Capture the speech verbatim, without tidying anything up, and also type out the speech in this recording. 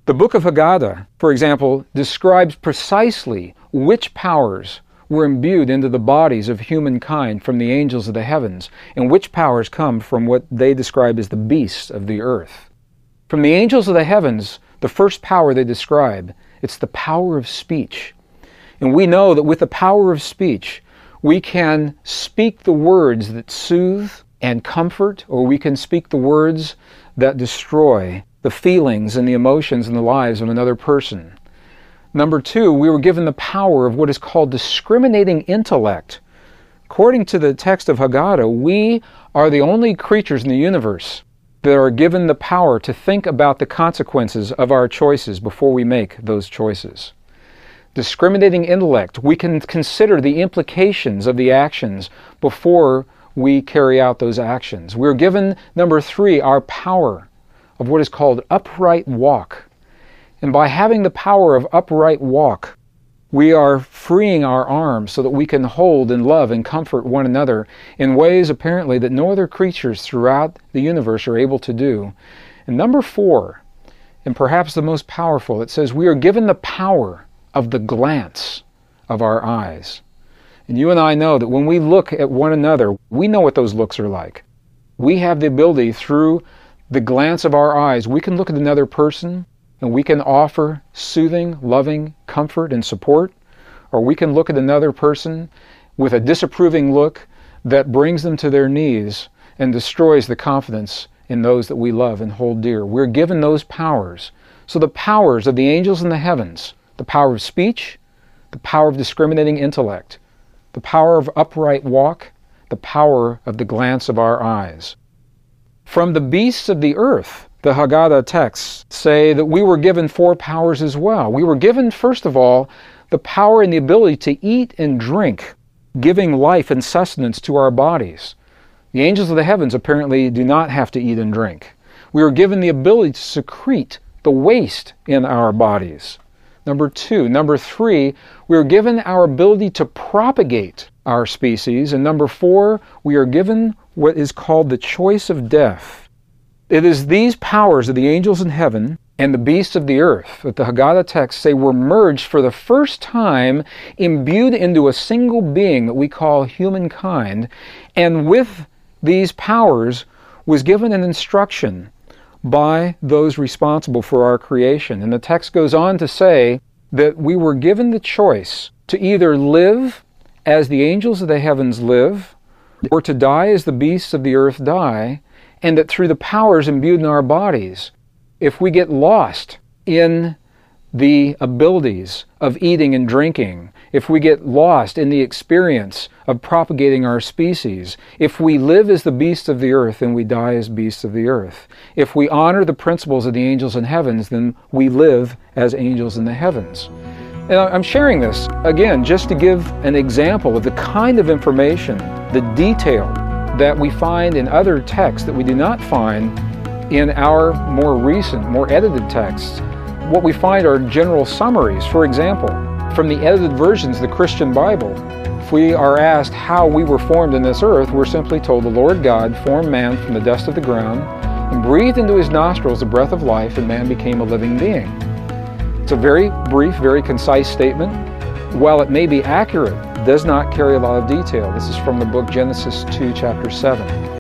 The book of Haggadah, for example, describes precisely which powers were imbued into the bodies of humankind from the angels of the heavens, and which powers come from what they describe as the beasts of the earth. From the angels of the heavens, the first power they describe, it's the power of speech. And we know that with the power of speech, we can speak the words that soothe and comfort, or we can speak the words that destroy the feelings and the emotions and the lives of another person. Number two, we were given the power of what is called discriminating intellect. According to the text of Haggadah, we are the only creatures in the universe that are given the power to think about the consequences of our choices before we make those choices. Discriminating intellect, we can consider the implications of the actions before we carry out those actions. We're given, number three, our power of what is called upright walk. And by having the power of upright walk, we are freeing our arms so that we can hold and love and comfort one another in ways apparently that no other creatures throughout the universe are able to do. And number four, and perhaps the most powerful, it says we are given the power of the glance of our eyes. And you and I know that when we look at one another, we know what those looks are like. We have the ability through the glance of our eyes, we can look at another person and we can offer soothing, loving comfort and support, or we can look at another person with a disapproving look that brings them to their knees and destroys the confidence in those that we love and hold dear. We're given those powers. So the powers of the angels in the heavens, the power of speech, the power of discriminating intellect, the power of upright walk, the power of the glance of our eyes. From the beasts of the earth, the Haggadah texts say that we were given four powers as well. We were given, first of all, the power and the ability to eat and drink, giving life and sustenance to our bodies. The angels of the heavens apparently do not have to eat and drink. We are given the ability to secrete the waste in our bodies. Number two. Number three, we are given our ability to propagate our species. And number four, we are given what is called the choice of death. It is these powers of the angels in heaven and the beasts of the earth that the Haggadah texts say were merged for the first time, imbued into a single being that we call humankind. And with these powers was given an instruction by those responsible for our creation. And the text goes on to say that we were given the choice to either live as the angels of the heavens live, or to die as the beasts of the earth die, and that through the powers imbued in our bodies, if we get lost in the abilities of eating and drinking, if we get lost in the experience of propagating our species, if we live as the beasts of the earth, then we die as beasts of the earth. If we honor the principles of the angels in heavens, then we live as angels in the heavens. And I'm sharing this, again, just to give an example of the kind of information, the detail that we find in other texts that we do not find in our more recent, more edited texts. What we find are general summaries. For example, from the edited versions of the Christian Bible, if we are asked how we were formed in this earth, we're simply told the Lord God formed man from the dust of the ground and breathed into his nostrils the breath of life, and man became a living being. It's a very brief, very concise statement. While it may be accurate, it does not carry a lot of detail. This is from the book Genesis two, chapter seven.